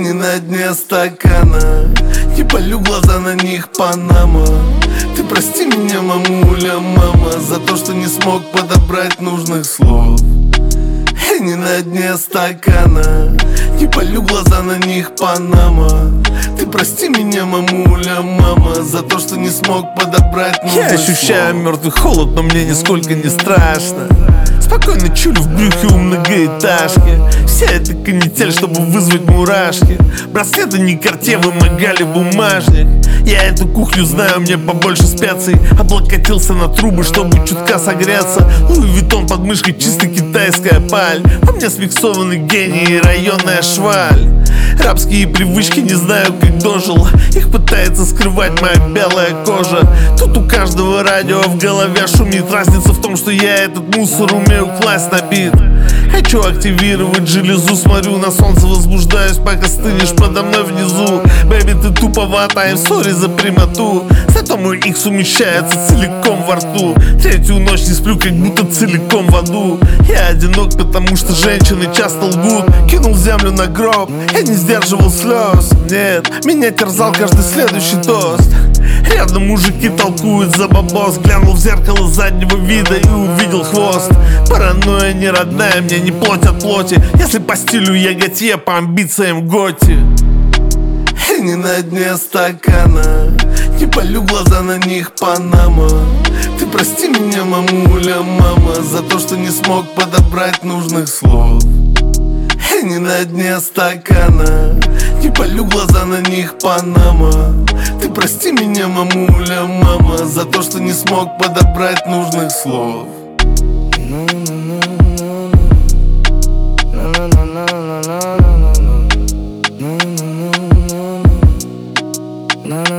не на дне стакана, не полю глаза на них Панама. Ты прости меня, мамуля, мама, за то, что не смог подобрать нужных слов. Не на дне стакана, не полю глаза на них Панама. Ты прости меня, мамуля, мама, за то, что не смог подобрать нужных Я ощущаю слов. мертвый холод, но мне нисколько не страшно. Спокойно чулю в брюхе у многоэтажки. Вся эта канитель, чтобы вызвать мурашки. Браслеты не Cartier, вымогали бумажник. Я эту кухню знаю, мне побольше специй. Облокотился на трубы, чтобы чутка согреться. Луи Виттон под мышкой, чисто китайская паль. По мне смиксованный гений и районная шваль. Рабские привычки, не знаю, как дожил. Их пытается скрывать моя белая кожа. Тут у каждого радио в голове шумит. Разница в том, что я этот мусор умею класть на бит. Хочу активировать железу, смотрю на солнце, возбуждаюсь, пока стынешь подо мной внизу. Бэби, ты туповата, I'm sorry за прямоту. Зато мой икс умещается целиком во рту. Третью ночь не сплю, как будто целиком в аду. Я одинок, потому что женщины часто лгут. Кинул землю на гроб, я не сдерживал слез. Нет, меня терзал каждый следующий тост. Рядом мужики толкуют за бабос. Глянул в зеркало заднего вида и увидел хвост. Паранойя не родная, мне не плоть от плоти. Если по стилю я Готье, по амбициям Готи. Не на дне стакана, не полю глаза на них Панама. Ты прости меня, мамуля, мама, за то, что не смог подобрать нужных слов. Не на дне стакана, не полю глаза на них Панама. Ты прости меня, мамуля, мама, за то, что не смог подобрать нужных слов. Na